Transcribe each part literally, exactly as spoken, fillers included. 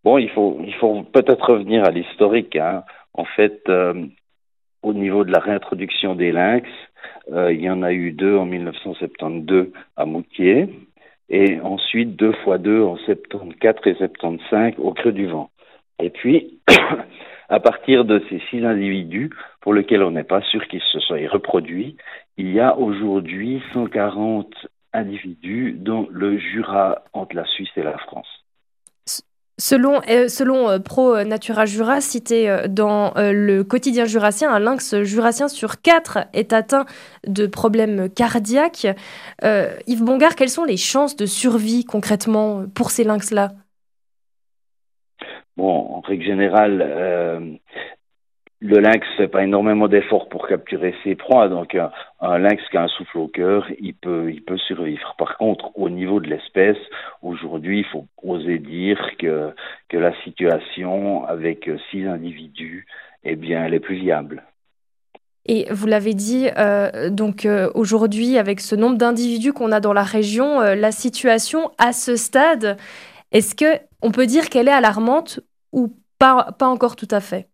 Bon, il faut, il faut peut-être revenir à l'historique, hein. En fait, euh, au niveau de la réintroduction des lynx, euh, il y en a eu deux en mille neuf cent soixante-douze à Moutier et ensuite deux fois deux en soixante-quatorze et soixante-quinze au Creux du Vent. Et puis, à partir de ces six individus, pour lesquels on n'est pas sûr qu'ils se soient reproduits, il y a aujourd'hui cent quarante individus dans le Jura entre la Suisse et la France. Selon, euh, selon euh, Pro Natura Jura, cité euh, dans euh, le quotidien jurassien, un lynx jurassien sur quatre est atteint de problèmes cardiaques. Euh, Yves Bongard, quelles sont les chances de survie concrètement pour ces lynx-là? Bon, en règle générale, euh, le lynx fait pas énormément d'efforts pour capturer ses proies, donc un, un lynx qui a un souffle au cœur, il peut, il peut survivre. Par contre, au niveau de l'espèce, aujourd'hui, il faut oser dire que, que la situation avec six individus, eh bien, elle est plus viable. Et vous l'avez dit, euh, donc euh, aujourd'hui, avec ce nombre d'individus qu'on a dans la région, euh, la situation à ce stade, est-ce que on peut dire qu'elle est alarmante ou pas, pas encore tout à fait?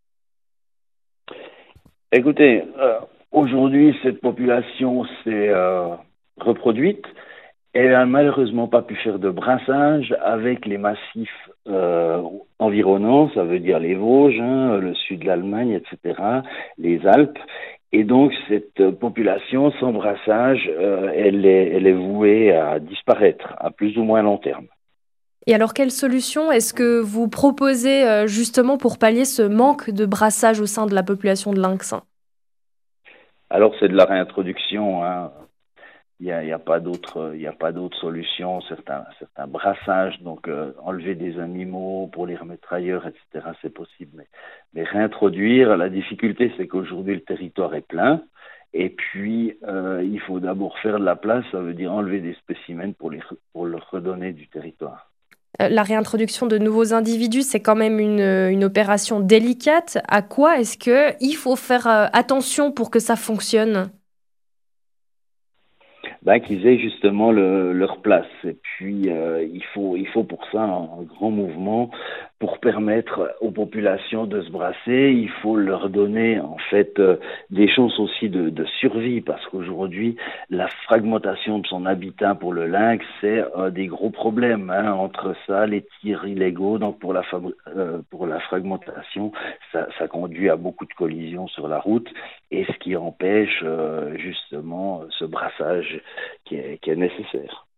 Écoutez, euh, aujourd'hui, cette population s'est euh, reproduite. Elle n'a malheureusement pas pu faire de brassage avec les massifs euh, environnants, ça veut dire les Vosges, hein, le sud de l'Allemagne, et cetera, les Alpes. Et donc, cette population sans brassage, euh, elle est, elle est vouée à disparaître à plus ou moins long terme. Et alors, quelle solution est-ce que vous proposez euh, justement pour pallier ce manque de brassage au sein de la population de lynx? Alors, c'est de la réintroduction, hein. Il n'y a, il y a pas d'autre, il y a pas d'autre solution. Certains, certains brassages, donc euh, enlever des animaux pour les remettre ailleurs, et cetera. C'est possible, mais, mais réintroduire. La difficulté, c'est qu'aujourd'hui le territoire est plein, et puis euh, il faut d'abord faire de la place. Ça veut dire enlever des spécimens pour les pour leur redonner du territoire. Euh, La réintroduction de nouveaux individus, c'est quand même une, une opération délicate. À quoi est-ce que il faut faire euh, attention pour que ça fonctionne? Ben, qu'ils aient justement le, leur place. Et puis, euh, il faut, il faut pour ça un, un grand mouvement pour permettre aux populations de se brasser. Il faut leur donner, en fait, euh, des chances aussi de, de survie, parce qu'aujourd'hui, la fragmentation de son habitat pour le lynx, c'est un des gros problèmes, hein. Entre ça, les tirs illégaux, donc pour la, fabri- euh, pour la fragmentation, ça, ça conduit à beaucoup de collisions sur la route, et ce qui empêche euh, justement ce brassage qui est, qui est nécessaire.